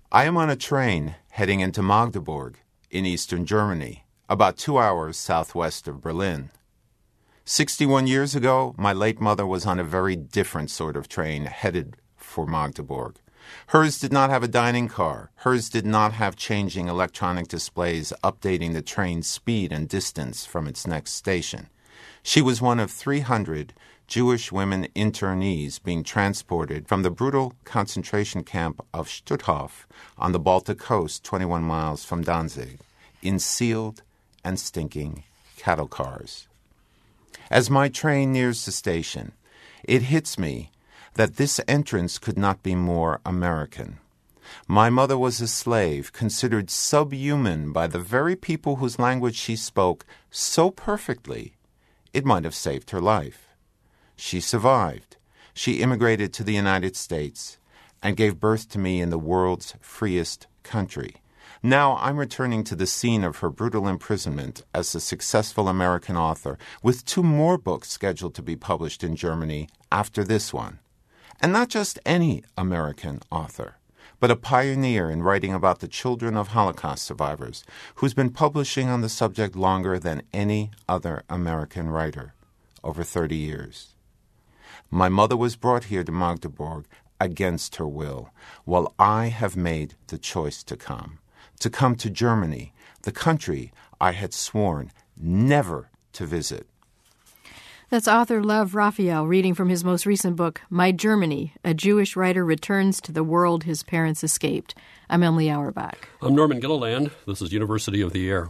I am on a train heading into Magdeburg in eastern Germany, about 2 hours southwest of Berlin. 61 years ago, my late mother was on a very different sort of train headed for Magdeburg. Hers did not have a dining car. Hers did not have changing electronic displays updating the train's speed and distance from its next station. She was one of 300 Jewish women internees being transported from the brutal concentration camp of Stutthof on the Baltic coast 21 miles from Danzig in sealed and stinking cattle cars. As my train nears the station, it hits me that this entrance could not be more American. My mother was a slave, considered subhuman by the very people whose language she spoke so perfectly it might have saved her life. She survived. She immigrated to the United States and gave birth to me in the world's freest country. Now I'm returning to the scene of her brutal imprisonment as a successful American author, with 2 more books scheduled to be published in Germany after this one. And not just any American author, but a pioneer in writing about the children of Holocaust survivors, who's been publishing on the subject longer than any other American writer, over 30 years. My mother was brought here to Magdeburg against her will, while I have made the choice to come to Germany, the country I had sworn never to visit. That's author Lev Raphael reading from his most recent book, My Germany, A Jewish Writer Returns to the World His Parents Escaped. I'm Emily Auerbach. I'm Norman Gilliland. This is University of the Air.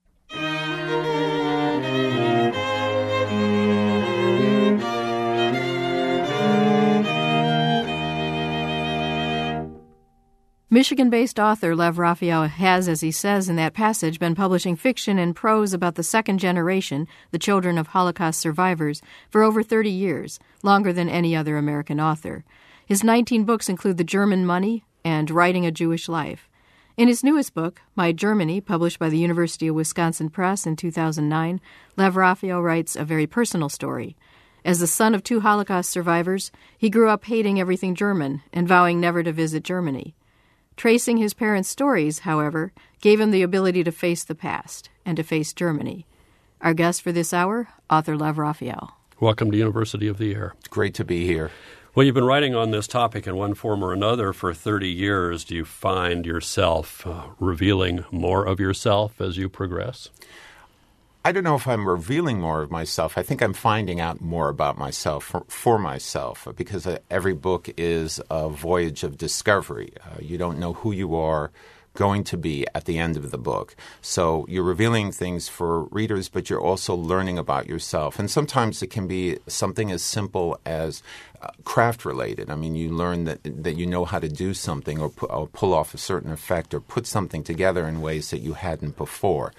Michigan-based author Lev Raphael has, as he says in that passage, been publishing fiction and prose about the second generation, the children of Holocaust survivors, for over 30 years, longer than any other American author. His 19 books include The German Money and Writing a Jewish Life. In his newest book, My Germany, published by the University of Wisconsin Press in 2009, Lev Raphael writes a very personal story. As the son of 2 Holocaust survivors, he grew up hating everything German and vowing never to visit Germany. Tracing his parents' stories, however, gave him the ability to face the past and to face Germany. Our guest for this hour, author Lev Raphael. Welcome to University of the Air. It's great to be here. Well, you've been writing on this topic in one form or another for 30 years. Do you find yourself revealing more of yourself as you progress? I don't know if I'm revealing more of myself. I think I'm finding out more about myself for myself, because every book is a voyage of discovery. You don't know who you are going to be at the end of the book. So you're revealing things for readers, but you're also learning about yourself. And sometimes it can be something as simple as craft-related. I mean, you learn that you know how to do something or pull off a certain effect or put something together in ways that you hadn't before.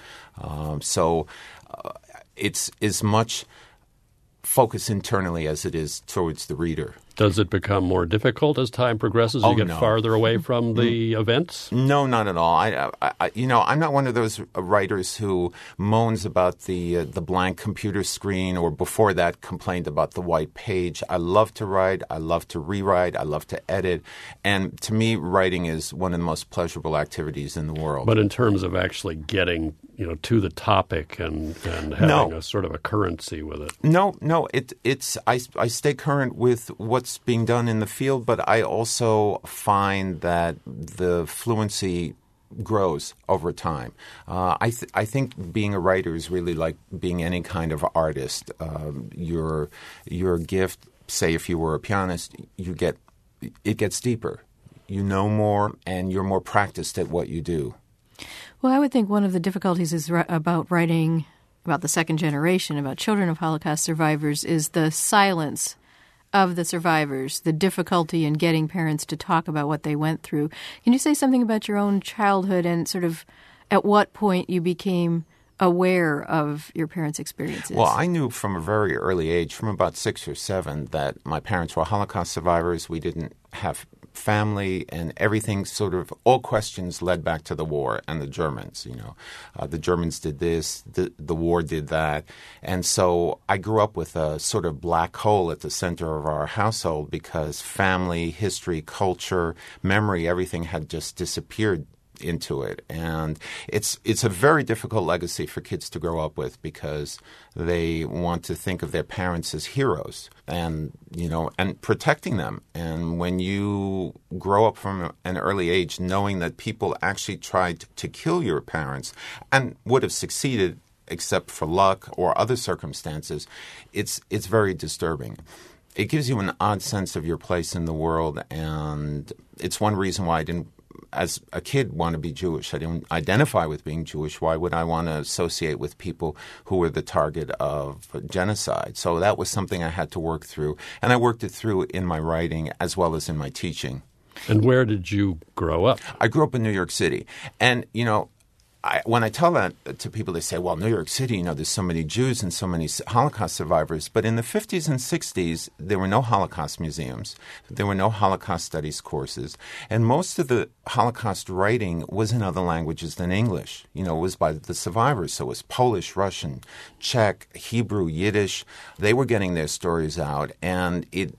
It's as much focus internally as it is towards the reader. Does it become more difficult as time progresses? You get farther away from the events? No, not at all. I'm not one of those writers who moans about the blank computer screen, or before that complained about the white page. I love to write. I love to rewrite. I love to edit. And to me, writing is one of the most pleasurable activities in the world. But in terms of actually getting to the topic and having a sort of a currency with it. No. I stay current with what's being done in the field, but I also find that the fluency grows over time. I think being a writer is really like being any kind of artist. Your gift, say if you were a pianist, it gets deeper. You know more, and you're more practiced at what you do. Well, I would think one of the difficulties is about writing about the second generation, about children of Holocaust survivors, is the silence of the survivors, the difficulty in getting parents to talk about what they went through. Can you say something about your own childhood and sort of at what point you became aware of your parents' experiences? Well, I knew from a very early age, from about 6 or 7, that my parents were Holocaust survivors. We didn't have family and everything sort of, all questions led back to the war and the Germans, the Germans did this, the war did that. And so I grew up with a sort of black hole at the center of our household because family, history, culture, memory, everything had just disappeared into it. And it's a very difficult legacy for kids to grow up with because they want to think of their parents as heroes and protecting them. And when you grow up from an early age knowing that people actually tried to kill your parents and would have succeeded except for luck or other circumstances, it's very disturbing. It gives you an odd sense of your place in the world, and it's one reason why I didn't, as a kid, want to be Jewish. I didn't identify with being Jewish. Why would I want to associate with people who were the target of genocide? So that was something I had to work through, and I worked it through in my writing as well as in my teaching. And where did you grow up? I grew up in New York City, and when I tell that to people, they say, well, New York City, there's so many Jews and so many Holocaust survivors. But in the 50s and 60s, there were no Holocaust museums. There were no Holocaust studies courses. And most of the Holocaust writing was in other languages than English. It was by the survivors. So it was Polish, Russian, Czech, Hebrew, Yiddish. They were getting their stories out. And it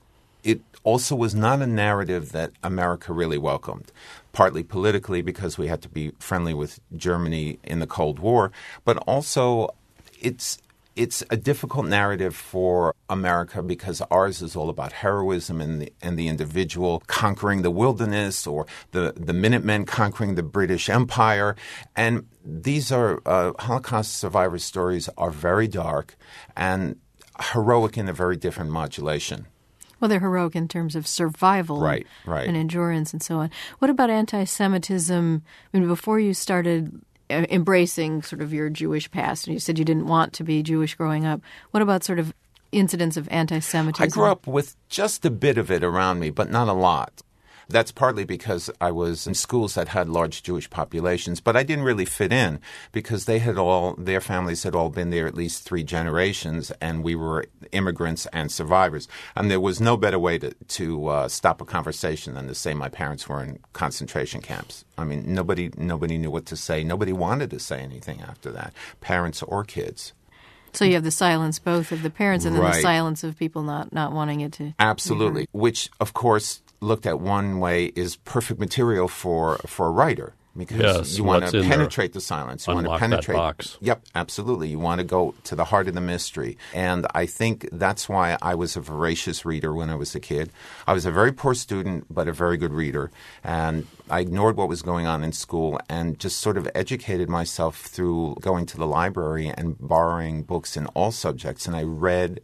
also was not a narrative that America really welcomed. Partly politically because we had to be friendly with Germany in the Cold War, but also it's a difficult narrative for America because ours is all about heroism and the individual conquering the wilderness or the Minutemen conquering the British Empire. And these are Holocaust survivor stories are very dark and heroic in a very different modulation. Well, they're heroic in terms of survival right. and endurance and so on. What about anti-Semitism? Before you started embracing sort of your Jewish past, and you said you didn't want to be Jewish growing up, what about sort of incidents of anti-Semitism? I grew up with just a bit of it around me, but not a lot. That's partly because I was in schools that had large Jewish populations, but I didn't really fit in because their families had all been there at least 3 generations, and we were immigrants and survivors. And there was no better way to stop a conversation than to say my parents were in concentration camps. I mean, nobody knew what to say. Nobody wanted to say anything after that, parents or kids. So you have the silence both of the parents and then Right. the silence of people not wanting it to. Absolutely, which, of course, looked at one way is perfect material for a writer because Yes, you want what's to in there? penetrate the silence. You want to Unlock that penetrate. box. Yep, absolutely. You want to go to the heart of the mystery. And I think that's why I was a voracious reader when I was a kid. I was a very poor student, but a very good reader. And I ignored what was going on in school and just sort of educated myself through going to the library and borrowing books in all subjects. And I read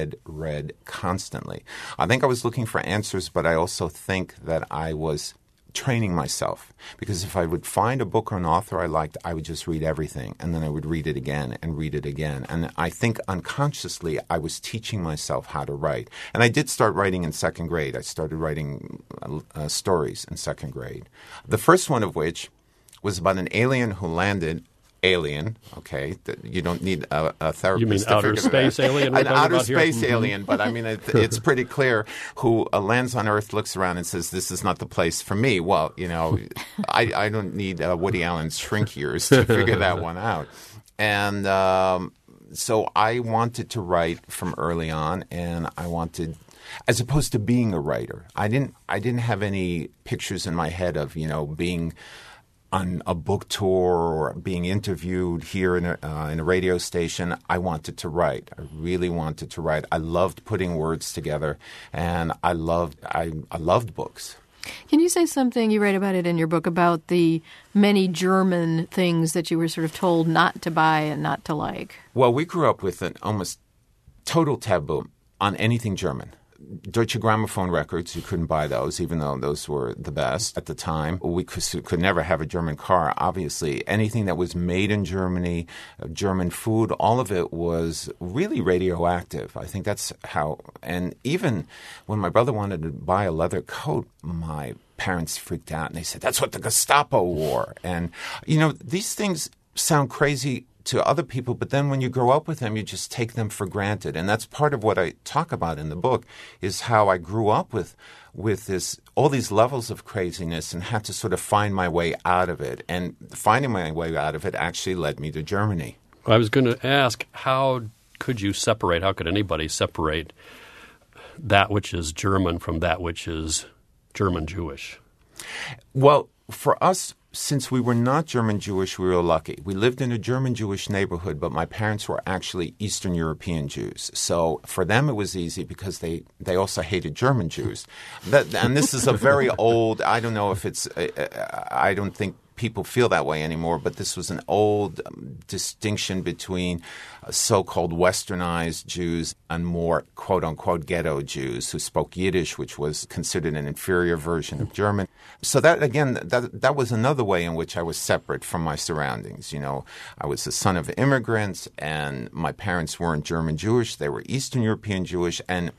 constantly. I think I was looking for answers, but I also think that I was training myself because if I would find a book or an author I liked, I would just read everything and then I would read it again and read it again. And I think unconsciously I was teaching myself how to write. And I did start writing in second grade. I started writing stories in second grade. The first one of which was about an alien who landed. Alien, okay. You don't need a therapist. You mean to outer figure space that out. alien? An outer space alien, but I mean, it's pretty clear who lands on Earth, looks around and says, this is not the place for me. Well, I don't need Woody Allen's shrink years to figure that one out. And so I wanted to write from early on, and I wanted, as opposed to being a writer, I didn't have any pictures in my head of, being on a book tour or being interviewed here in a radio station. I wanted to write. I really wanted to write. I loved putting words together, and I loved books. Can you say something, you write about it in your book, about the many German things that you were sort of told not to buy and not to like? Well, we grew up with an almost total taboo on anything German. Deutsche Grammophon records, you couldn't buy those, even though those were the best at the time. We could never have a German car, obviously. Anything that was made in Germany, German food, all of it was really radioactive. I think that's how. And even when my brother wanted to buy a leather coat, my parents freaked out and they said, that's what the Gestapo wore. And, these things sound crazy to other people, but then when you grow up with them, you just take them for granted. And that's part of what I talk about in the book, is how I grew up with all these levels of craziness and had to sort of find my way out of it. And finding my way out of it actually led me to Germany. I was going to ask, how could anybody separate that which is German from that which is German Jewish? Well, for us, since we were not German Jewish, we were lucky. We lived in a German Jewish neighborhood, but my parents were actually Eastern European Jews. So for them it was easy because they also hated German Jews. And this is a very old, I don't know if it's, I don't think people feel that way anymore, but this was an old distinction between so-called westernized Jews and more quote-unquote ghetto Jews who spoke Yiddish, which was considered an inferior version of German. So that, again, that was another way in which I was separate from my surroundings. You know, I was the son of immigrants, and my parents weren't German Jewish. They were Eastern European Jewish, and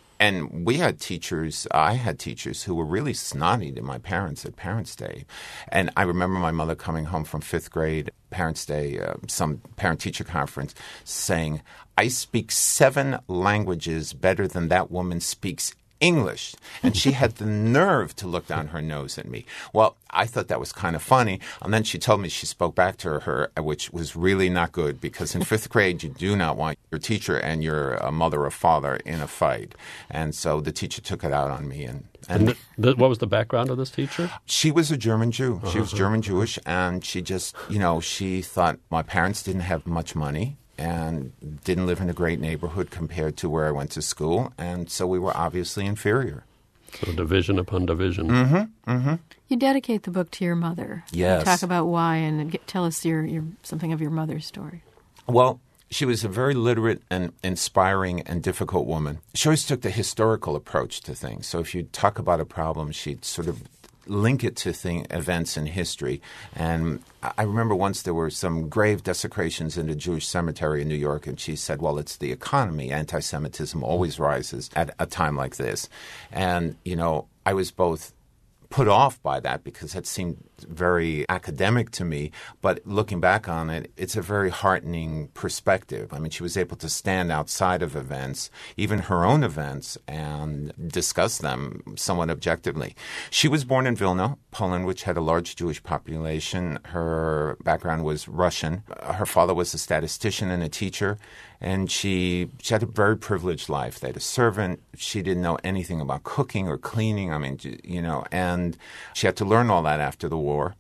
we had teachers, I had teachers who were really snotty to my parents at Parents' Day. And I remember my mother coming home from fifth grade, Parents' Day, some parent-teacher conference, saying, "I speak 7 languages better than that woman speaks English." And she had the nerve to look down her nose at me. Well, I thought that was kind of funny. And then she told me she spoke back to her, which was really not good, because in fifth grade, you do not want your teacher and your mother or father in a fight. And so the teacher took it out on me. And what was the background of this teacher? She was a German Jew. She was German Jewish. And she just, she thought my parents didn't have much money and didn't live in a great neighborhood compared to where I went to school, and so we were obviously inferior. So division upon division. Mm-hmm, mm-hmm. You dedicate the book to your mother. Yes. Talk about why, and tell us something of your mother's story. Well, she was a very literate and inspiring and difficult woman. She always took the historical approach to things. So if you talk about a problem, she'd sort of link it to events in history. And I remember once there were some grave desecrations in a Jewish cemetery in New York, and she said, well, it's the economy. Anti-Semitism always rises at a time like this. And, I was both put off by that because it seemed very academic to me. But looking back on it, it's a very heartening perspective. I mean, she was able to stand outside of events, even her own events, and discuss them somewhat objectively. She was born in Vilna, Poland, which had a large Jewish population. Her background was Russian. Her father was a statistician and a teacher. And she had a very privileged life. They had a servant. She didn't know anything about cooking or cleaning. I mean, and she had to learn all that after the war.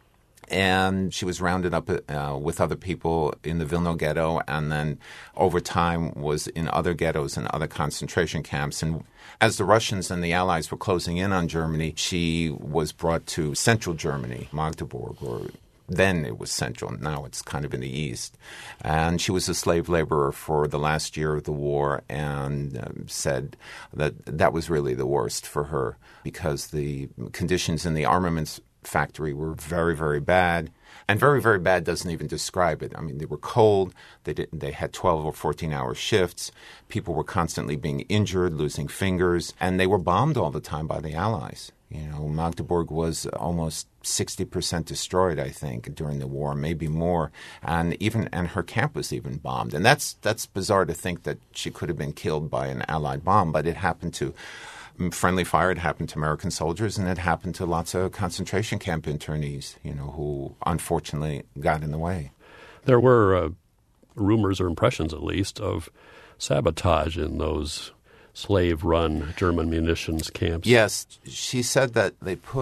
And she was rounded up with other people in the Vilna ghetto, and then over time was in other ghettos and other concentration camps. And as the Russians and the Allies were closing in on Germany, she was brought to central Germany, Magdeburg, or then it was central. Now it's kind of in the east. And she was a slave laborer for the last year of the war, and said that was really the worst for her because the conditions in the armaments factory were very, very bad. And very, very bad doesn't even describe it. I mean, they were cold. They had 12 or 14-hour shifts. People were constantly being injured, losing fingers, and they were bombed all the time by the Allies. Magdeburg was almost 60% destroyed, I think, during the war, maybe more. And her camp was even bombed. And that's bizarre to think that she could have been killed by an Allied bomb, but it happened to friendly fire. It happened to American soldiers, and it happened to lots of concentration camp internees, who unfortunately got in the way. There were rumors or impressions, at least, of sabotage in those slave-run German munitions camps. Yes, she said that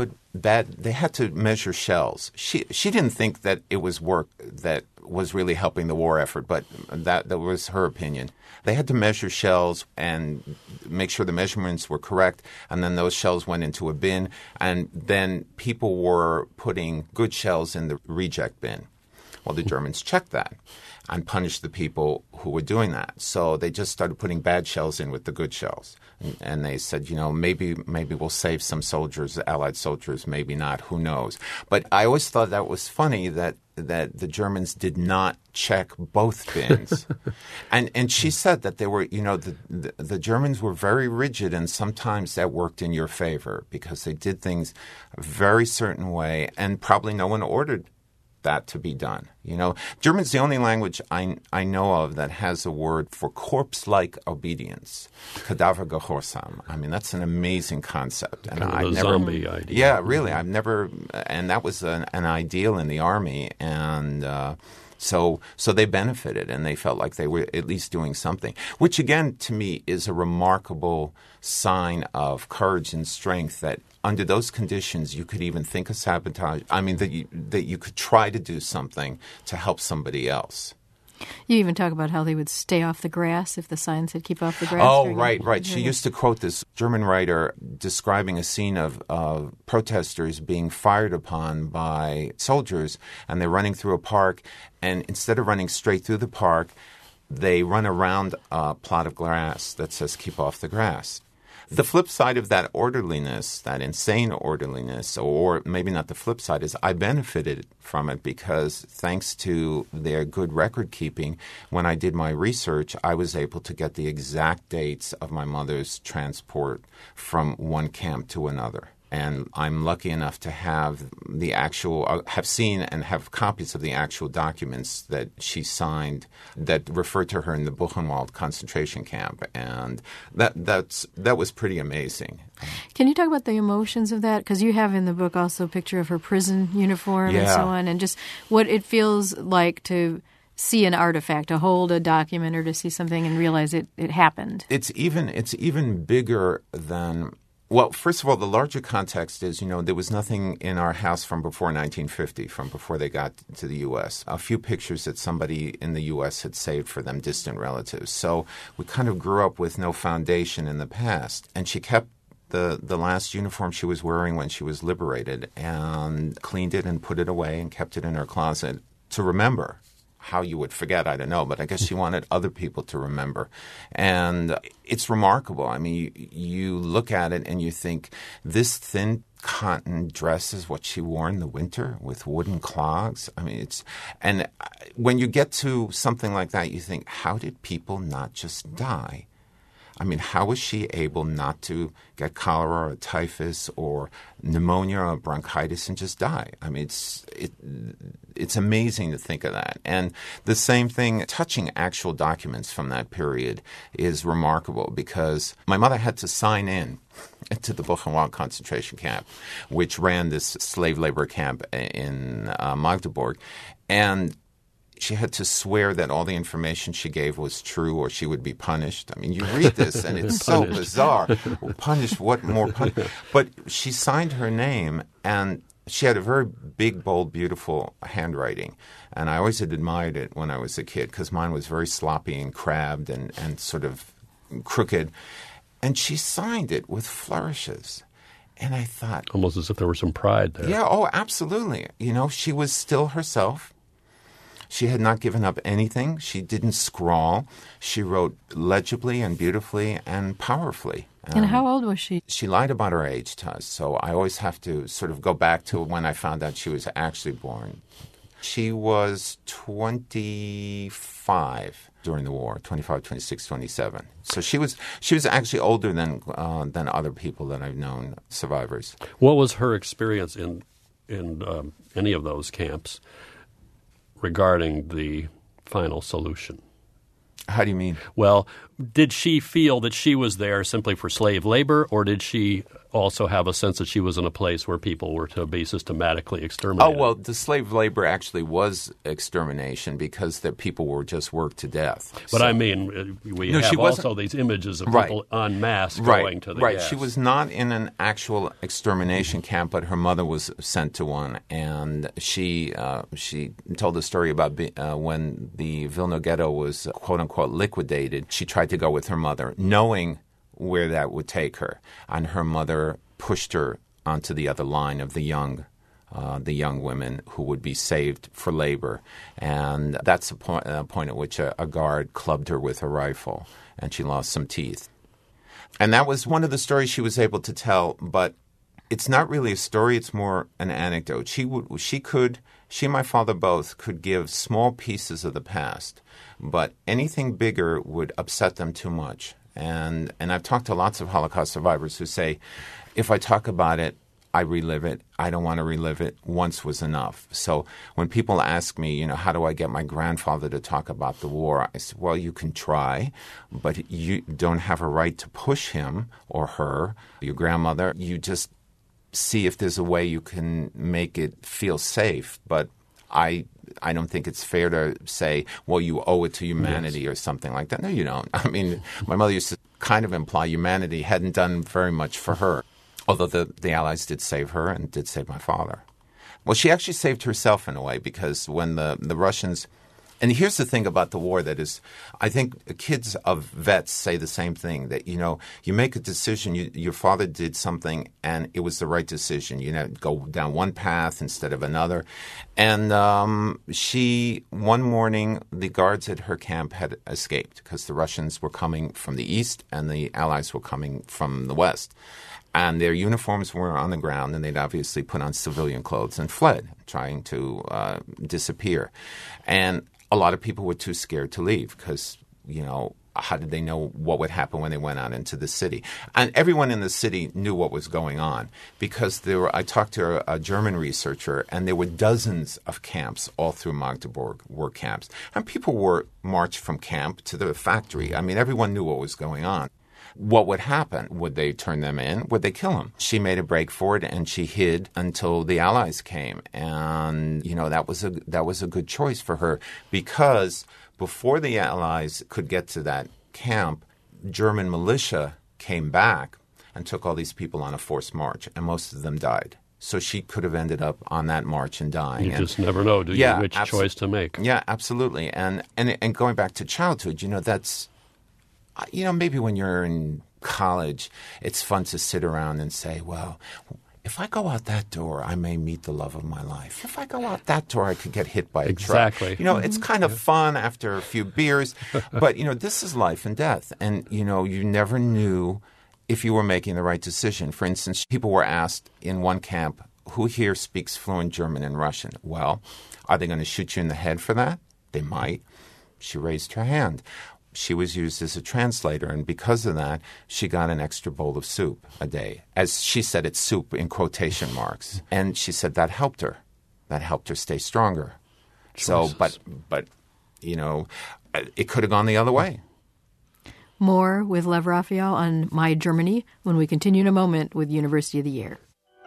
they had to measure shells. She didn't think that it was work that was really helping the war effort, but that was her opinion. They had to measure shells and make sure the measurements were correct, and then those shells went into a bin, and then people were putting good shells in the reject bin. Well, the Germans checked that and punished the people who were doing that. So they just started putting bad shells in with the good shells. And they said, maybe we'll save some soldiers, Allied soldiers, maybe not, who knows. But I always thought that was funny that the Germans did not check both bins. and she said that they were, the Germans were very rigid, and sometimes that worked in your favor because they did things a very certain way, and probably no one ordered that to be done. German's the only language I know of that has a word for corpse-like obedience, Kadaver Gehorsam. I mean, that's an amazing concept. And kind of the zombie idea. Yeah, really. And that was an ideal in the Army, and so they benefited, and they felt like they were at least doing something, which again, to me, is a remarkable sign of courage and strength that under those conditions you could even think of sabotage. I mean, that you could try to do something to help somebody else. You even talk about how they would stay off the grass if the sign said keep off the grass. Oh, right. She used to quote this German writer describing a scene of protesters being fired upon by soldiers, and they're running through a park, and instead of running straight through the park, they run around a plot of grass that says keep off the grass. The flip side of that orderliness, that insane orderliness, or maybe not the flip side, is I benefited from it because thanks to their good record keeping, when I did my research, I was able to get the exact dates of my mother's transport from one camp to another. And I'm lucky enough to have have seen and have copies of the actual documents that she signed that referred to her in the Buchenwald concentration camp. And that was pretty amazing. Can you talk about the emotions of that? Because you have in the book also a picture of her prison uniform and so on, and just what it feels like to see an artifact, to hold a document or to see something and realize it happened. It's even bigger than... Well, first of all, the larger context is, there was nothing in our house from before 1950, from before they got to the U.S. A few pictures that somebody in the U.S. had saved for them, distant relatives. So we kind of grew up with no foundation in the past. And she kept the last uniform she was wearing when she was liberated and cleaned it and put it away and kept it in her closet to remember. How you would forget, I don't know, but I guess she wanted other people to remember. And it's remarkable. I mean, you look at it and you think, this thin cotton dress is what she wore in the winter with wooden clogs. I mean, and when you get to something like that, you think, how did people not just die? I mean, how was she able not to get cholera or typhus or pneumonia or bronchitis and just die? I mean, it's amazing to think of that. And the same thing, touching actual documents from that period is remarkable because my mother had to sign in to the Buchenwald concentration camp, which ran this slave labor camp in Magdeburg. And she had to swear that all the information she gave was true or she would be punished. I mean, you read this and it's so bizarre. Punished? What more punished? But she signed her name and she had a very big, bold, beautiful handwriting. And I always had admired it when I was a kid because mine was very sloppy and crabbed and sort of crooked. And she signed it with flourishes. And I thought... Almost as if there was some pride there. Yeah, oh, absolutely. She was still herself. She had not given up anything. She didn't scrawl. She wrote legibly and beautifully and powerfully. And how old was she? She lied about her age to us, so I always have to sort of go back to when I found out she was actually born. She was 25 during the war, 25, 26, 27. So she was actually older than other people that I've known, survivors. What was her experience in any of those camps regarding the final solution? How do you mean? Well, did she feel that she was there simply for slave labor, or did she also have a sense that she was in a place where people were to be systematically exterminated? Oh, well, the slave labor actually was extermination because the people were just worked to death. But I mean, we have also these images of people en masse going to the gas. She was not in an actual extermination camp, but her mother was sent to one, and she told a story about when the Vilna Ghetto was quote-unquote liquidated. She tried to go with her mother, knowing where that would take her, and her mother pushed her onto the other line of the young women who would be saved for labor, and that's a point at which a guard clubbed her with a rifle, and she lost some teeth. And that was one of the stories she was able to tell, but it's not really a story; it's more an anecdote. She and my father both could give small pieces of the past, but anything bigger would upset them too much. And I've talked to lots of Holocaust survivors who say, if I talk about it, I relive it. I don't want to relive it. Once was enough. So when people ask me, how do I get my grandfather to talk about the war? I said, well, you can try, but you don't have a right to push him or her, your grandmother. You just see if there's a way you can make it feel safe. But I don't think it's fair to say, well, you owe it to humanity or something like that. No, you don't. I mean, my mother used to kind of imply humanity hadn't done very much for her. Although the Allies did save her and did save my father. Well, she actually saved herself in a way, because when the Russians – and here's the thing about the war that is – I think kids of vets say the same thing, that, you make a decision. Your father did something and it was the right decision. Go down one path instead of another. And one morning, the guards at her camp had escaped because the Russians were coming from the east and the Allies were coming from the west. And their uniforms were on the ground, and they'd obviously put on civilian clothes and fled, trying to disappear. And a lot of people were too scared to leave because, how did they know what would happen when they went out into the city? And everyone in the city knew what was going on because I talked to a German researcher, and there were dozens of camps all through Magdeburg, work camps. And people were marched from camp to the factory. I mean, everyone knew what was going on. What would happen? Would they turn them in? Would they kill them? She made a break for it, and she hid until the Allies came. And, that was a good choice for her, because before the Allies could get to that camp, German militia came back and took all these people on a forced march, and most of them died. So she could have ended up on that march and dying. You just never know, do you, which choice to make. Yeah, absolutely. And going back to childhood, that's... maybe when you're in college, it's fun to sit around and say, well, if I go out that door, I may meet the love of my life. If I go out that door, I could get hit by a truck. Exactly. It's kind of fun after a few beers. But, this is life and death. And, you never knew if you were making the right decision. For instance, people were asked in one camp, who here speaks fluent German and Russian? Well, are they going to shoot you in the head for that? They might. She raised her hand. She was used as a translator, and because of that, she got an extra bowl of soup a day. As she said, it's soup in quotation marks. And she said that helped her. That helped her stay stronger. Choices. So, but it could have gone the other way. More with Lev Raphael on My Germany when we continue in a moment with University of the Year.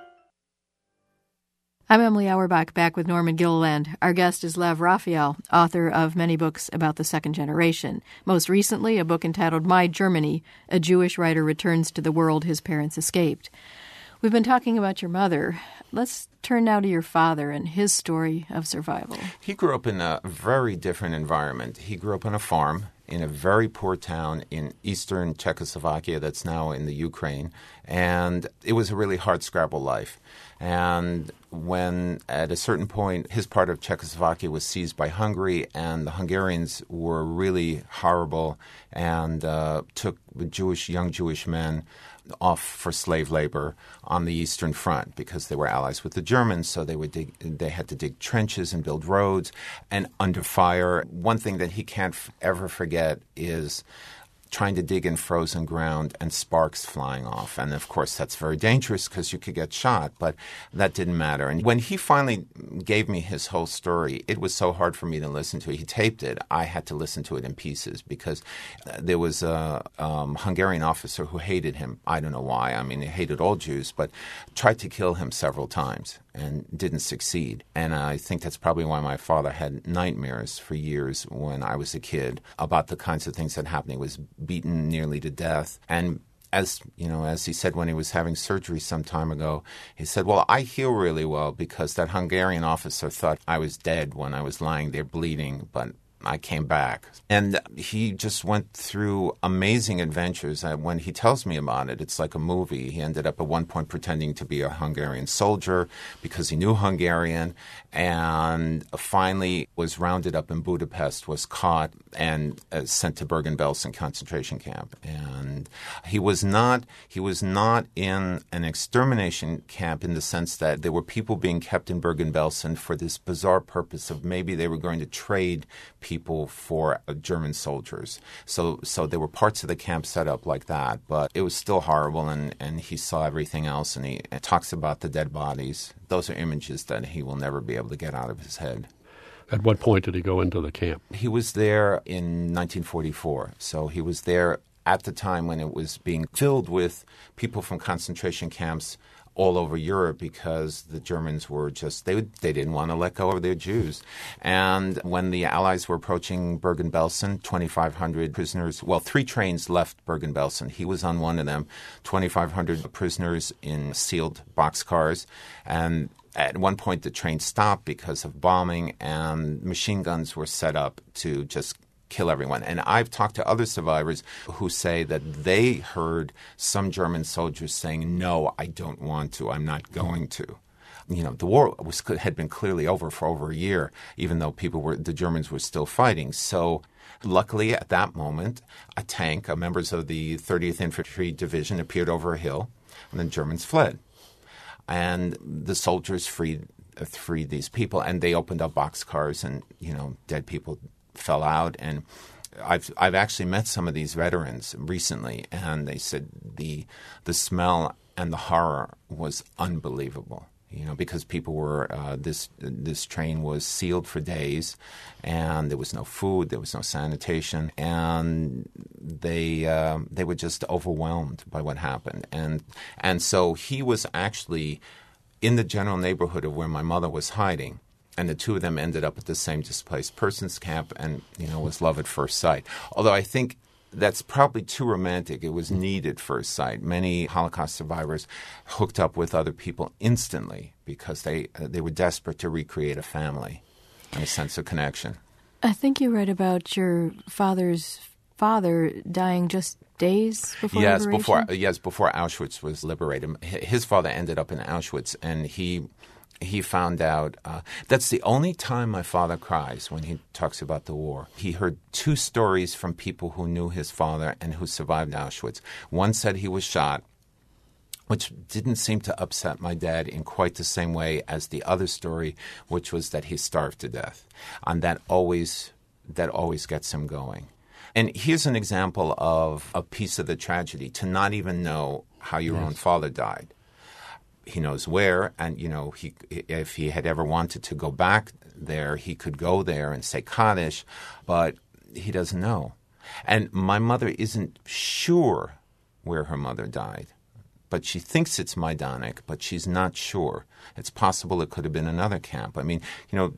I'm Emily Auerbach, back with Norman Gilliland. Our guest is Lev Raphael, author of many books about the second generation. Most recently, a book entitled My Germany, a Jewish writer returns to the world his parents escaped. We've been talking about your mother. Let's turn now to your father and his story of survival. He grew up in a very different environment. He grew up on a farm in a very poor town in eastern Czechoslovakia that's now in the Ukraine. And it was a really hard-scrabble life. And when, at a certain point, his part of Czechoslovakia was seized by Hungary, and the Hungarians were really horrible and took young Jewish men off for slave labor on the Eastern Front because they were allies with the Germans, so they had to dig trenches and build roads and under fire. One thing that he can't ever forget is trying to dig in frozen ground and sparks flying off. And, of course, that's very dangerous because you could get shot, but that didn't matter. And when he finally gave me his whole story, it was so hard for me to listen to it. He taped it. I had to listen to it in pieces because there was a Hungarian officer who hated him. I don't know why. I mean, he hated all Jews, but tried to kill him several times and didn't succeed. And I think that's probably why my father had nightmares for years when I was a kid about the kinds of things that happened. He was beaten nearly to death. And as he said when he was having surgery some time ago, he said, well, I heal really well because that Hungarian officer thought I was dead when I was lying there bleeding, but I came back. And he just went through amazing adventures. When he tells me about it, it's like a movie. He ended up at one point pretending to be a Hungarian soldier because he knew Hungarian, and finally was rounded up in Budapest, was caught, and sent to Bergen-Belsen concentration camp. And He was not in an extermination camp in the sense that there were people being kept in Bergen-Belsen for this bizarre purpose of maybe they were going to trade people for German soldiers. So there were parts of the camp set up like that, but it was still horrible, and he saw everything else, and he talks about the dead bodies. Those are images that he will never be able to get out of his head. At what point did he go into the camp? He was there in 1944, so he was there at the time when it was being filled with people from concentration camps all over Europe because the Germans were just, they didn't want to let go of their Jews. And when the Allies were approaching Bergen-Belsen, 2,500 prisoners, 3 trains left Bergen-Belsen. He was on one of them, 2,500 prisoners in sealed boxcars. And at one point the train stopped because of bombing, and machine guns were set up to just kill everyone. And I've talked to other survivors who say that they heard some German soldiers saying, "No, I don't want to. I'm not going to." You know, the war had been clearly over for over a year, even though the Germans were still fighting. So luckily at that moment, a tank, members of the 30th Infantry Division appeared over a hill, and the Germans fled. And the soldiers freed these people, and they opened up boxcars, and, you know, dead people fell out. And I've actually met some of these veterans recently, and they said the smell and the horror was unbelievable. You know, because people were this train was sealed for days, and there was no food, there was no sanitation, and they were just overwhelmed by what happened. And so he was actually in the general neighborhood of where my mother was hiding. And the two of them ended up at the same displaced persons camp, and, you know, was love at first sight. Although I think that's probably too romantic. It was need at first sight. Many Holocaust survivors hooked up with other people instantly because they were desperate to recreate a family and a sense of connection. I think you read about your father's father dying just days before liberation? Before Auschwitz was liberated. His father ended up in Auschwitz, and he found out that's the only time my father cries when he talks about the war. He heard 2 stories from people who knew his father and who survived Auschwitz. One said he was shot, which didn't seem to upset my dad in quite the same way as the other story, which was that he starved to death. And that always gets him going. And here's an example of a piece of the tragedy, to not even know how your own father died. He knows where, and, you know, if he had ever wanted to go back there, he could go there and say Kaddish, but he doesn't know. And my mother isn't sure where her mother died, but she thinks it's Majdanek, but she's not sure. It's possible it could have been another camp. I mean, you know,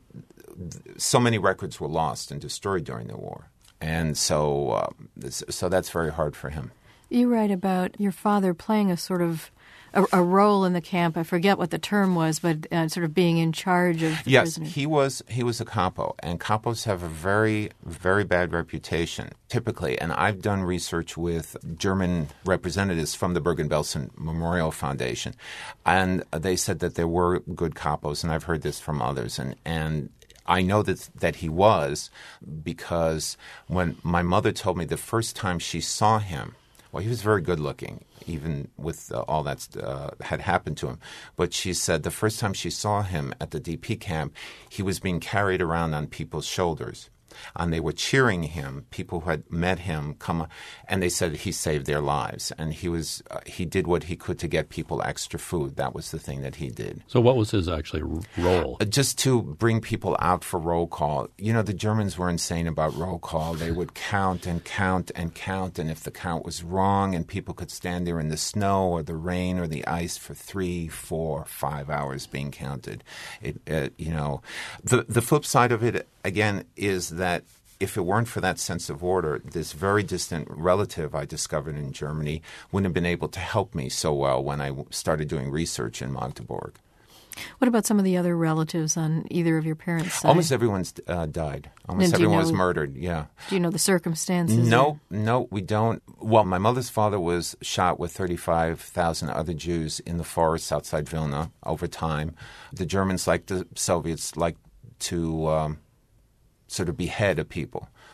so many records were lost and destroyed during the war, and so that's very hard for him. You write about your father playing a sort of a role in the camp. I forget what the term was, but sort of being in charge of the prisoners. Yes, he was a capo, and capos have a very, very bad reputation, typically. And I've done research with German representatives from the Bergen-Belsen Memorial Foundation, and they said that there were good capos, and I've heard this from others. And I know that he was, because when my mother told me the first time she saw him, well, he was very good looking, even with all that had happened to him. But she said the first time she saw him at the DP camp, he was being carried around on people's shoulders. And they were cheering him. People who had met him and they said he saved their lives. And he did what he could to get people extra food. That was the thing that he did. So what was his actually role? Just to bring people out for roll call. You know, the Germans were insane about roll call. They would count and count and count, and if the count was wrong and people could stand there in the snow or the rain or the ice for 3, 4, 5 hours being counted. You know, the flip side of it, again, is that if it weren't for that sense of order, this very distant relative I discovered in Germany wouldn't have been able to help me so well when I started doing research in Magdeburg. What about some of the other relatives on either of your parents' side? Almost everyone's died. Almost everyone was murdered, yeah. Do you know the circumstances? No, we don't. Well, my mother's father was shot with 35,000 other Jews in the forests outside Vilna over time. The Germans, like the Soviets, liked to sort of behead of people.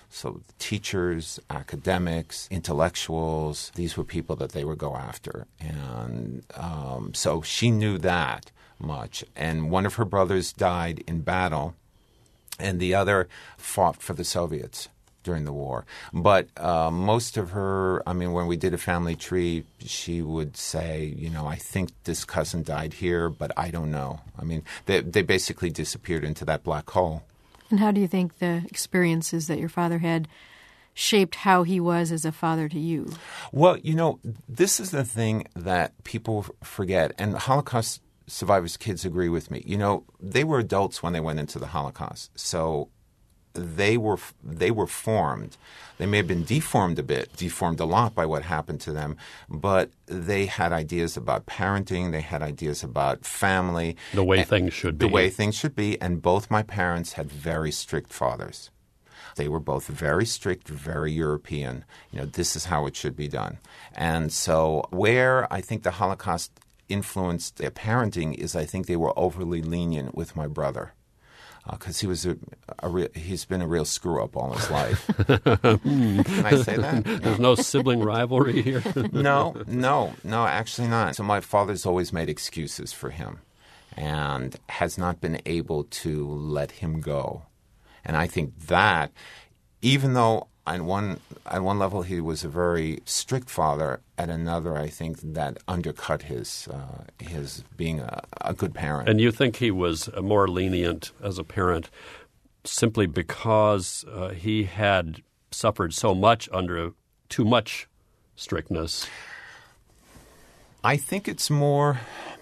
So teachers, academics, intellectuals, these were people that they would go after. And so she knew that much. And one of her brothers died in battle, and the other fought for the Soviets during the war. But most of her, I mean, when we did a family tree, she would say, I think this cousin died here, but I don't know. I mean, they basically disappeared into that black hole. And how do you think the experiences that your father had shaped how he was as a father to you? Well, this is the thing that people forget, and Holocaust survivors' kids agree with me. They were adults when they went into the Holocaust, so they were formed. They may have been deformed a lot by what happened to them, but they had ideas about parenting. They had ideas about family. The way things should be. The way things should be, and both my parents had very strict fathers. They were both very strict, very European. This is how it should be done. And so where I think the Holocaust influenced their parenting is I think they were overly lenient with my brother. Because he's been a real screw-up all his life. Can I say that? There's no sibling rivalry here? No, actually not. So my father's always made excuses for him and has not been able to let him go. And I think that, even though on one level he was a very strict father, at another I think that undercut his being a good parent. And you think he was more lenient as a parent simply because he had suffered so much under too much strictness? I think it's more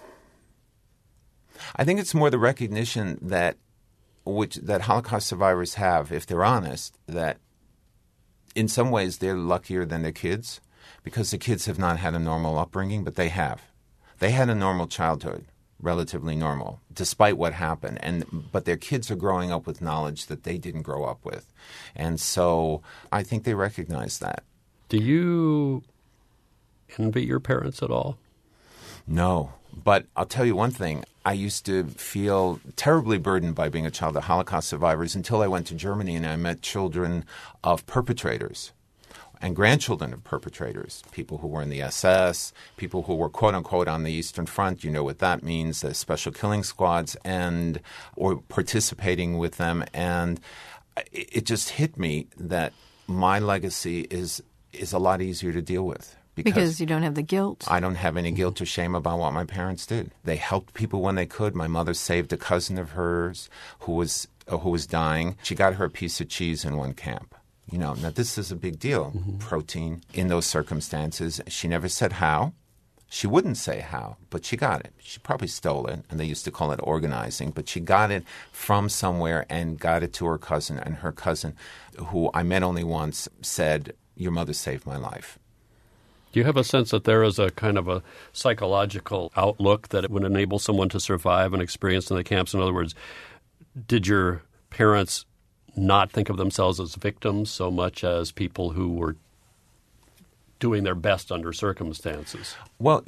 the recognition that Holocaust survivors have, if they're honest, that in some ways they're luckier than their kids because the kids have not had a normal upbringing, but they have. They had a normal childhood, relatively normal, despite what happened. But their kids are growing up with knowledge that they didn't grow up with. And so I think they recognize that. Do you envy your parents at all? No. But I'll tell you one thing. I used to feel terribly burdened by being a child of Holocaust survivors until I went to Germany and I met children of perpetrators and grandchildren of perpetrators, people who were in the SS, people who were, quote-unquote, on the Eastern Front. You know what that means, the special killing squads, or participating with them. And it just hit me that my legacy is a lot easier to deal with. Because you don't have the guilt. I don't have any guilt or shame about what my parents did. They helped people when they could. My mother saved a cousin of hers who was dying. She got her a piece of cheese in one camp. Now this is a big deal, protein in those circumstances. She never said how. She wouldn't say how, but she got it. She probably stole it, and they used to call it organizing. But she got it from somewhere and got it to her cousin. And her cousin, who I met only once, said, "Your mother saved my life." Do you have a sense that there is a kind of a psychological outlook that it would enable someone to survive an experience in the camps? In other words, did your parents not think of themselves as victims so much as people who were doing their best under circumstances? Well,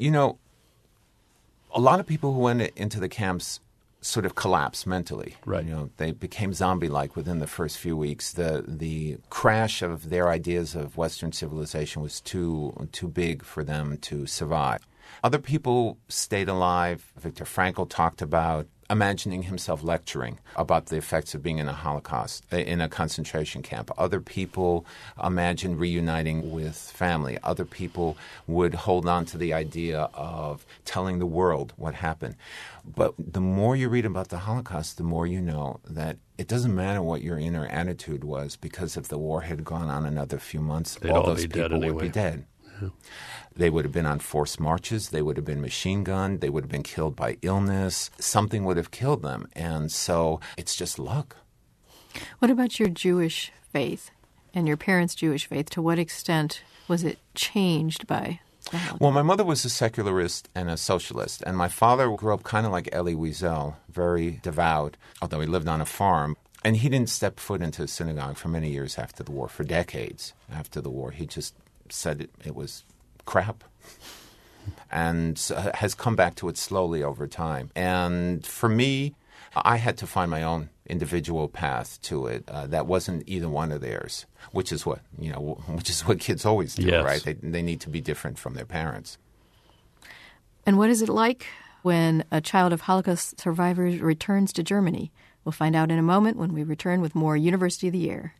a lot of people who went into the camps sort of collapsed mentally. Right. They became zombie-like within the first few weeks. The crash of their ideas of Western civilization was too big for them to survive. Other people stayed alive. Viktor Frankl talked about imagining himself lecturing about the effects of being in a concentration camp. Other people imagined reuniting with family. Other people would hold on to the idea of telling the world what happened. But the more you read about the Holocaust, the more you know that it doesn't matter what your inner attitude was, because if the war had gone on another few months, all those people would be dead. Yeah. They would have been on forced marches. They would have been machine gunned. They would have been killed by illness. Something would have killed them. And so it's just luck. What about your Jewish faith and your parents' Jewish faith? To what extent was it changed by the Holocaust? Well, my mother was a secularist and a socialist. And my father grew up kind of like Elie Wiesel, very devout, although he lived on a farm. And he didn't step foot into a synagogue for many years after the war, for decades after the war. He just said it was crap, and has come back to it slowly over time. And for me, I had to find my own individual path to it. That wasn't either one of theirs, which is what kids always do, yes. right? They need to be different from their parents. And what is it like when a child of Holocaust survivors returns to Germany? We'll find out in a moment when we return with more University of the Year.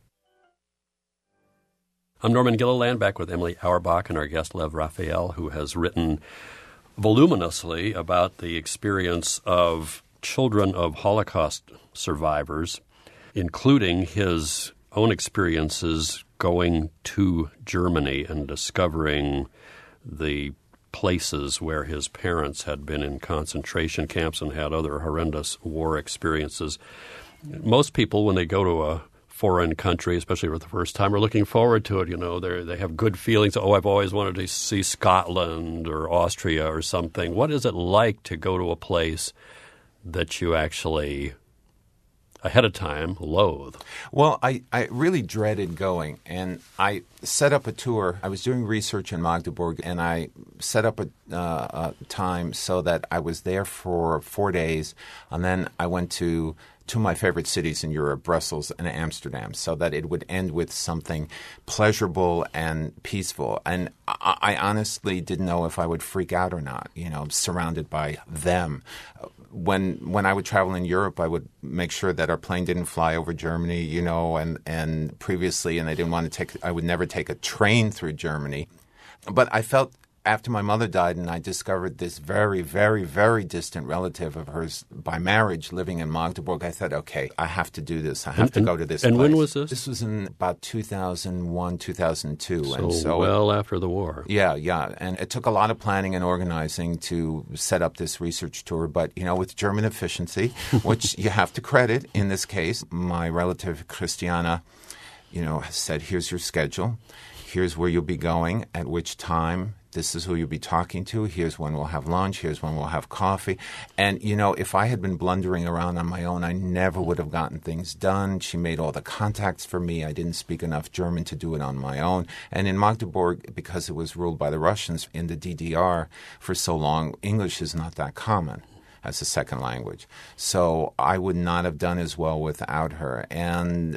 I'm Norman Gilliland, back with Emily Auerbach and our guest Lev Raphael, who has written voluminously about the experience of children of Holocaust survivors, including his own experiences going to Germany and discovering the places where his parents had been in concentration camps and had other horrendous war experiences. Most people, when they go to a foreign country, especially for the first time, are looking forward to it. They have good feelings. Oh, I've always wanted to see Scotland or Austria or something. What is it like to go to a place that you actually, ahead of time, loathe? Well, I really dreaded going, and I set up a tour. I was doing research in Magdeburg, and I set up a time so that I was there for 4 days, and then I went to two of my favorite cities in Europe, Brussels and Amsterdam, so that it would end with something pleasurable and peaceful. And I honestly didn't know if I would freak out or not, surrounded by them. When I would travel in Europe, I would make sure that our plane didn't fly over Germany, and previously, and I would never take a train through Germany. But I felt after my mother died and I discovered this very, very, very distant relative of hers by marriage living in Magdeburg, I thought, okay, I have to do this. I have to go to this place. And when was this? This was in about 2001, 2002. So well after the war. Yeah. And it took a lot of planning and organizing to set up this research tour. But, with German efficiency, which you have to credit in this case, my relative Christiana, said, here's your schedule. Here's where you'll be going, at which time. This is who you'll be talking to. Here's when we'll have lunch. Here's when we'll have coffee. And, if I had been blundering around on my own, I never would have gotten things done. She made all the contacts for me. I didn't speak enough German to do it on my own. And in Magdeburg, because it was ruled by the Russians in the DDR for so long, English is not that common as a second language. So I would not have done as well without her. And,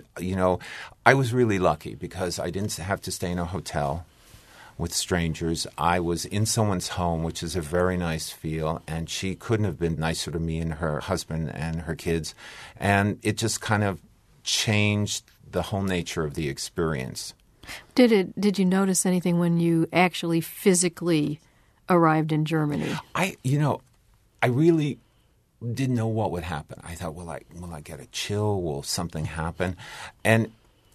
I was really lucky because I didn't have to stay in a hotel with strangers. I was in someone's home, which is a very nice feel, and she couldn't have been nicer to me and her husband and her kids. And it just kind of changed the whole nature of the experience. Did you notice anything when you actually physically arrived in Germany? I really didn't know what would happen. I thought, will I get a chill? Will something happen? And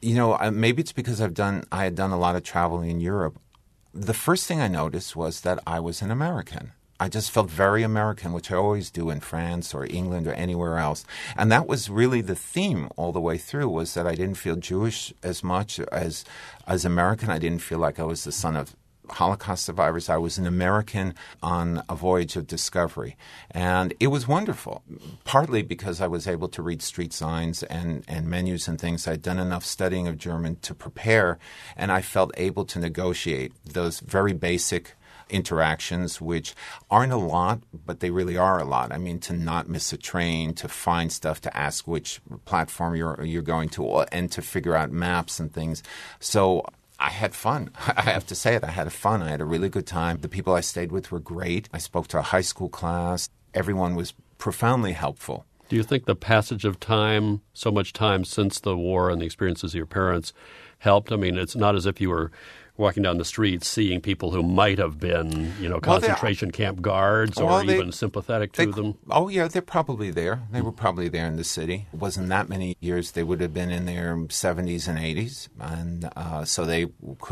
maybe it's because I had done a lot of travel in Europe. The first thing I noticed was that I was an American. I just felt very American, which I always do in France or England or anywhere else. And that was really the theme all the way through, was that I didn't feel Jewish as much as American. I didn't feel like I was the son of Holocaust survivors. I was an American on a voyage of discovery. And it was wonderful, partly because I was able to read street signs and menus and things. I'd done enough studying of German to prepare, and I felt able to negotiate those very basic interactions, which aren't a lot, but they really are a lot. I mean, to not miss a train, to find stuff, to ask which platform you're going to, and to figure out maps and things. So I had fun. I have to say it. I had fun. I had a really good time. The people I stayed with were great. I spoke to a high school class. Everyone was profoundly helpful. Do you think the passage of time, so much time since the war and the experiences of your parents, helped? I mean, it's not as if you were walking down the street seeing people who might have been, concentration camp guards or even sympathetic to them. Oh, yeah, they're probably there. They were probably there in the city. It wasn't that many years. They would have been in their 70s and 80s, and so they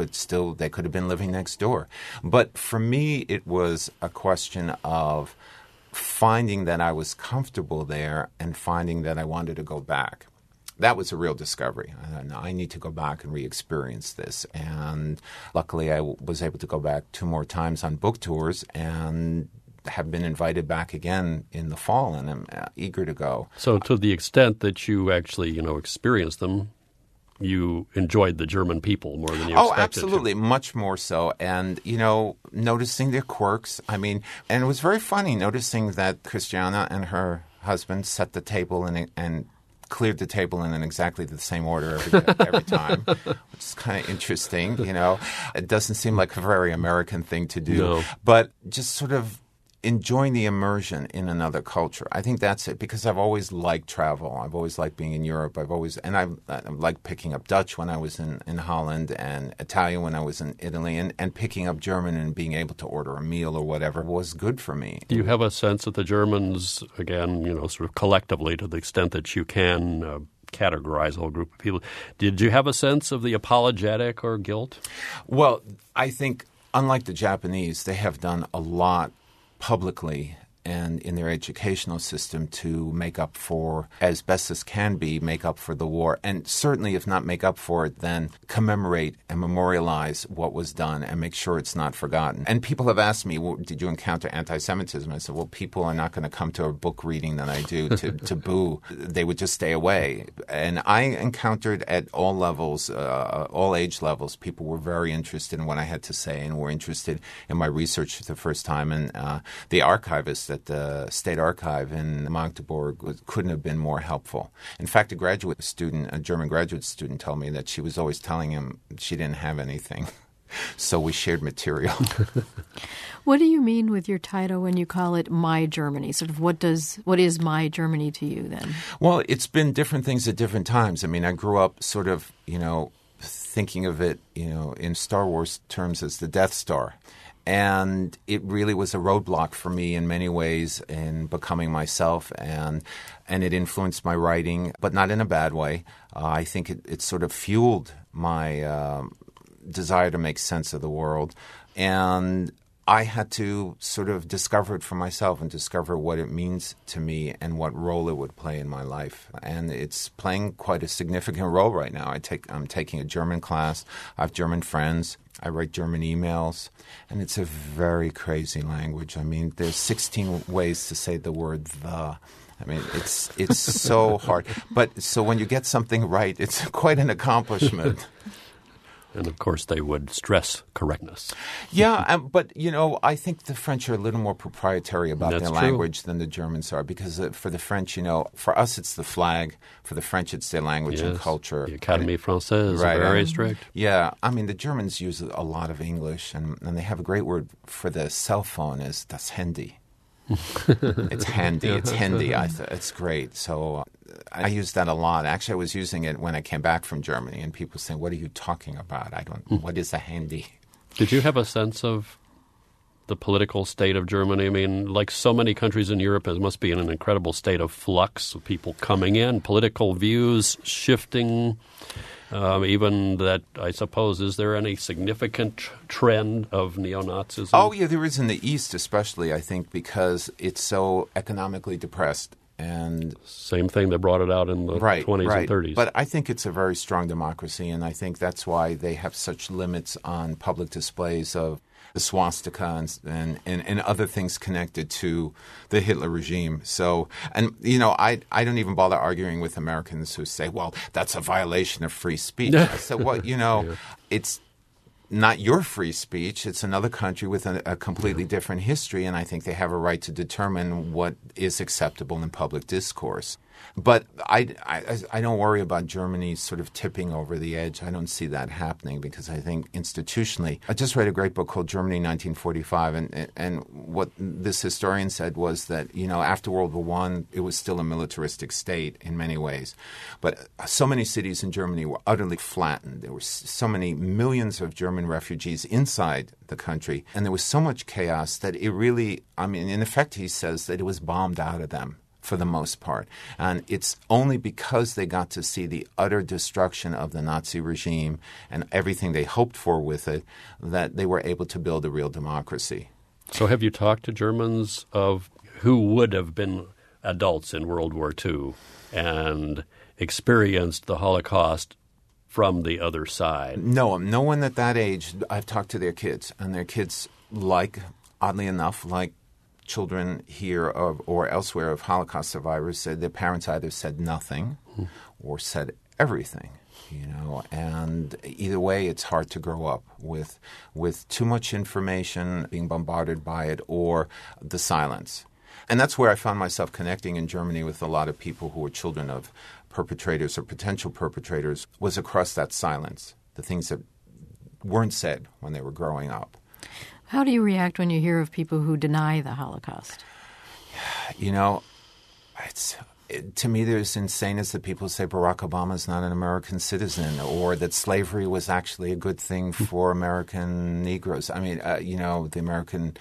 could have been living next door. But for me, it was a question of finding that I was comfortable there and finding that I wanted to go back. That was a real discovery. I need to go back and re-experience this. And luckily, I was able to go back 2 more times on book tours and have been invited back again in the fall, and I'm eager to go. So to the extent that you actually, experienced them, you enjoyed the German people more than you expected. Oh, absolutely. Much more so. And, noticing their quirks. I mean, and it was very funny noticing that Christiana and her husband set the table and cleared the table in exactly the same order every time, which is kind of interesting, you know. It doesn't seem like a very American thing to do. No. But just sort of enjoying the immersion in another culture. I think that's it, because I've always liked travel. I've always liked being in Europe. I liked picking up Dutch when I was in Holland, and Italian when I was in Italy, and picking up German and being able to order a meal or whatever was good for me. Do you have a sense that the Germans, again, sort of collectively, to the extent that you can categorize a whole group of people, did you have a sense of the apologetic or guilt? Well, I think, unlike the Japanese, they have done a lot publicly and in their educational system to make up for, as best as can be, make up for the war. And certainly, if not make up for it, then commemorate and memorialize what was done and make sure it's not forgotten. And people have asked me, well, did you encounter anti-Semitism? I said, well, people are not going to come to a book reading that I do to boo. They would just stay away. And I encountered at all levels, all age levels, people were very interested in what I had to say and were interested in my research for the first time. And the archivist at the State Archive in Magdeburg couldn't have been more helpful. In fact, a German graduate student told me that she was always telling him she didn't have anything. So we shared material. What do you mean with your title when you call it My Germany? Sort of what is My Germany to you then? Well, it's been different things at different times. I mean, I grew up sort of, thinking of it, in Star Wars terms as the Death Star. And it really was a roadblock for me in many ways in becoming myself, and it influenced my writing, but not in a bad way. I think it sort of fueled my desire to make sense of the world. And I had to sort of discover it for myself and discover what it means to me and what role it would play in my life. And it's playing quite a significant role right now. I'm taking a German class. I have German friends. I write German emails. And it's a very crazy language. I mean, there's 16 ways to say the word "the." I mean, it's so hard. But so when you get something right, it's quite an accomplishment. And, of course, they would stress correctness. Yeah, but, I think the French are a little more proprietary about That's their true. language than the Germans are, because for the French, for us it's the flag. For the French, it's their language and culture. The Académie Française is very strict. Yeah, I mean, the Germans use a lot of English, and they have a great word for the cell phone is das Handy. It's handy. It's handy. It's great. So I use that a lot. Actually, I was using it when I came back from Germany, and people saying, "What are you talking about? What is a handy?" Did you have a sense of the political state of Germany? I mean, like so many countries in Europe, it must be in an incredible state of flux of people coming in, political views shifting. Even that, I suppose, is there any significant trend of neo-Nazism? Oh, yeah, there is in the East, especially, I think, because it's so economically depressed. And same thing that brought it out in the 20s and 30s. But I think it's a very strong democracy, and I think that's why they have such limits on public displays of the swastika and other things connected to the Hitler regime. So, and I don't even bother arguing with Americans who say, well, that's a violation of free speech. I said, well, it's not your free speech. It's another country with a completely different history, and I think they have a right to determine what is acceptable in public discourse. But I don't worry about Germany sort of tipping over the edge. I don't see that happening because I think institutionally – I just read a great book called Germany 1945, and what this historian said was that, after World War I, it was still a militaristic state in many ways. But so many cities in Germany were utterly flattened. There were so many millions of German refugees inside the country, and there was so much chaos that it really – in effect, he says that it was bombed out of them for the most part. And it's only because they got to see the utter destruction of the Nazi regime and everything they hoped for with it that they were able to build a real democracy. So have you talked to Germans of who would have been adults in World War II and experienced the Holocaust from the other side? No one at that age. I've talked to their kids, and their kids oddly enough, children here or elsewhere of Holocaust survivors said their parents either said nothing or said everything, and either way it's hard to grow up with too much information, being bombarded by it, or the silence. And that's where I found myself connecting in Germany with a lot of people who were children of perpetrators or potential perpetrators was across that silence, the things that weren't said when they were growing up. How do you react when you hear of people who deny the Holocaust? You know, to me, they're as insane as the people who say Barack Obama is not an American citizen, or that slavery was actually a good thing for American Negroes. I mean, the American.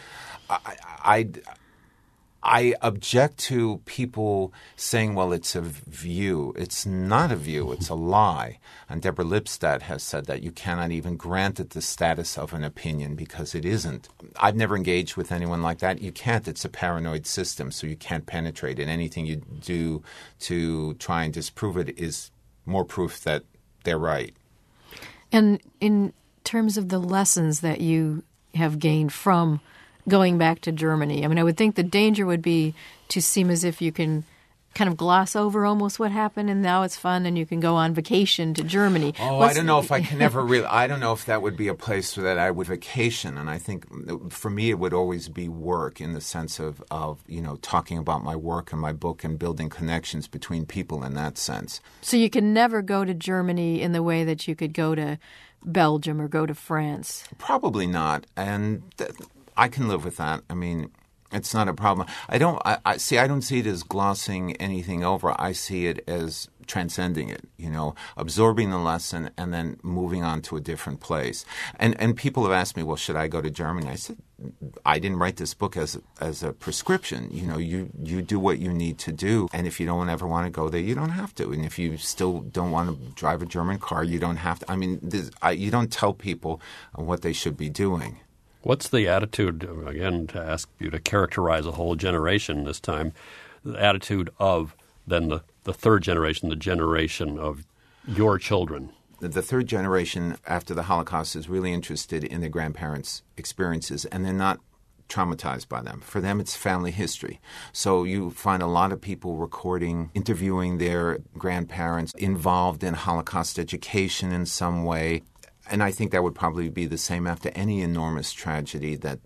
I object to people saying, well, it's a view. It's not a view. It's a lie. And Deborah Lipstadt has said that you cannot even grant it the status of an opinion because it isn't. I've never engaged with anyone like that. You can't. It's a paranoid system, so you can't penetrate it. Anything you do to try and disprove it is more proof that they're right. And in terms of the lessons that you have gained from going back to Germany, I mean, I would think the danger would be to seem as if you can kind of gloss over almost what happened and now it's fun and you can go on vacation to Germany. Oh, I don't know if I can ever really – I don't know if that would be a place that I would vacation. And I think for me it would always be work in the sense of talking about my work and my book and building connections between people in that sense. So you can never go to Germany in the way that you could go to Belgium or go to France? Probably not. And I can live with that. I mean, it's not a problem. I don't see it as glossing anything over. I see it as transcending it, absorbing the lesson and then moving on to a different place. And people have asked me, well, should I go to Germany? I said, I didn't write this book as a prescription. You do what you need to do. And if you don't ever want to go there, you don't have to. And if you still don't want to drive a German car, you don't have to. I mean, you don't tell people what they should be doing. What's the attitude, again, to ask you to characterize a whole generation this time, the attitude of then the third generation, the generation of your children? The third generation after the Holocaust is really interested in their grandparents' experiences, and they're not traumatized by them. For them, it's family history. So you find a lot of people recording, interviewing their grandparents, involved in Holocaust education in some way. And I think that would probably be the same after any enormous tragedy that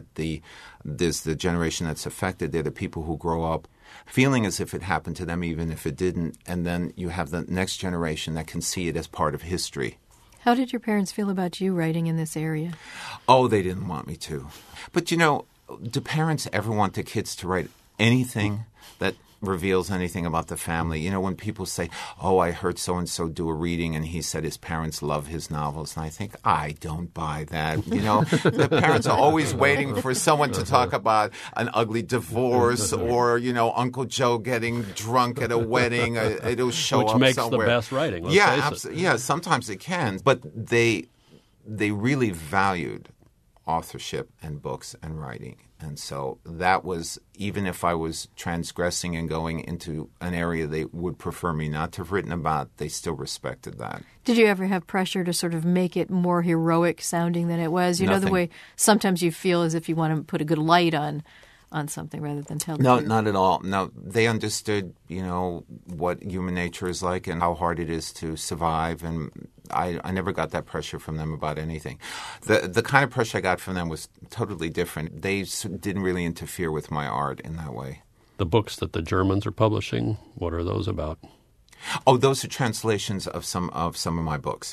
there's the generation that's affected. They're the people who grow up feeling as if it happened to them, even if it didn't. And then you have the next generation that can see it as part of history. How did your parents feel about you writing in this area? Oh, they didn't want me to. But, do parents ever want their kids to write anything that reveals anything about the family? When people say, oh, I heard so-and-so do a reading and he said his parents love his novels. And I think, I don't buy that. The parents are always waiting for someone to talk about an ugly divorce or, Uncle Joe getting drunk at a wedding. It'll show Which up makes somewhere. the best writing, let's Yeah, face it. absolutely. Yeah, sometimes it can. But they really valued authorship and books and writing. And so that was, even if I was transgressing and going into an area they would prefer me not to have written about, they still respected that. Did you ever have pressure to sort of make it more heroic sounding than it was? Nothing. The way sometimes you feel as if you want to put a good light on something rather than tell the No, truth? not at all. No, they understood, what human nature is like and how hard it is to survive. And I never got that pressure from them about anything. The kind of pressure I got from them was totally different. They didn't really interfere with my art in that way. The books that the Germans are publishing, what are those about? Oh, those are translations of some of my books.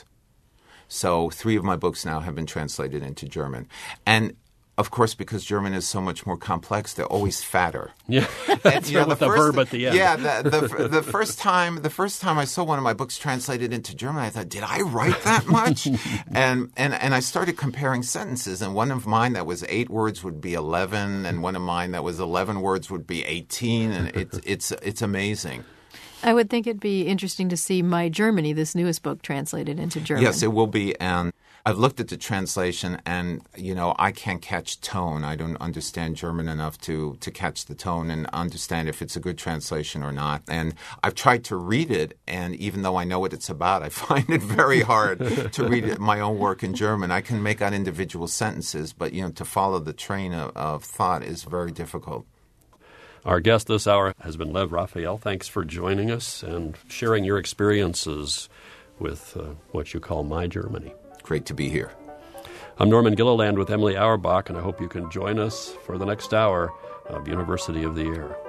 So 3 of my books now have been translated into German. And of course, because German is so much more complex, they're always fatter. Yeah, that's right, with the verb at the end. Yeah, the first time I saw one of my books translated into German, I thought, did I write that much? and I started comparing sentences, and one of mine that was 8 words would be 11, and one of mine that was 11 words would be 18, and it's amazing. I would think it'd be interesting to see My Germany, this newest book, translated into German. Yes, it will be, and I've looked at the translation and, I can't catch tone. I don't understand German enough to catch the tone and understand if it's a good translation or not. And I've tried to read it, and even though I know what it's about, I find it very hard to read my own work in German. I can make out individual sentences, but, to follow the train of thought is very difficult. Our guest this hour has been Lev Raphael. Thanks for joining us and sharing your experiences with what you call My Germany. Great to be here. I'm Norman Gilliland with Emily Auerbach, and I hope you can join us for the next hour of University of the Air.